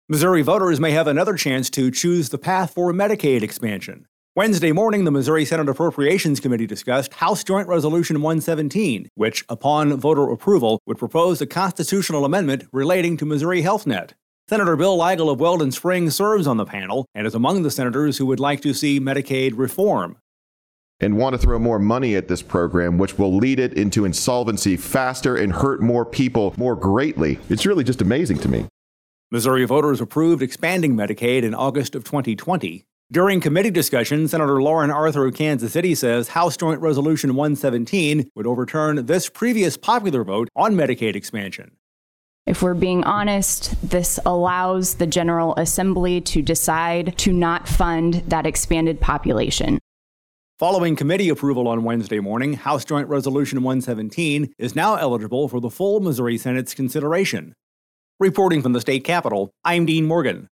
Missouri voters may have another chance to choose the path for Medicaid expansion. Wednesday morning, the Missouri Senate Appropriations Committee discussed House Joint Resolution 117, which, upon voter approval, would propose a constitutional amendment relating to Missouri Health Net. Senator Bill Leigel of Weldon Springs serves on the panel and is among the senators who would like to see Medicaid reform. And want to throw more money at this program, which will lead it into insolvency faster and hurt more people more greatly. It's really just amazing to me. Missouri voters approved expanding Medicaid in August of 2020. During committee discussion, Senator Lauren Arthur of Kansas City says House Joint Resolution 117 would overturn this previous popular vote on Medicaid expansion. If we're being honest, this allows the General Assembly to decide to not fund that expanded population. Following committee approval on Wednesday morning, House Joint Resolution 117 is now eligible for the full Missouri Senate's consideration. Reporting from the state capitol, I'm Dean Morgan.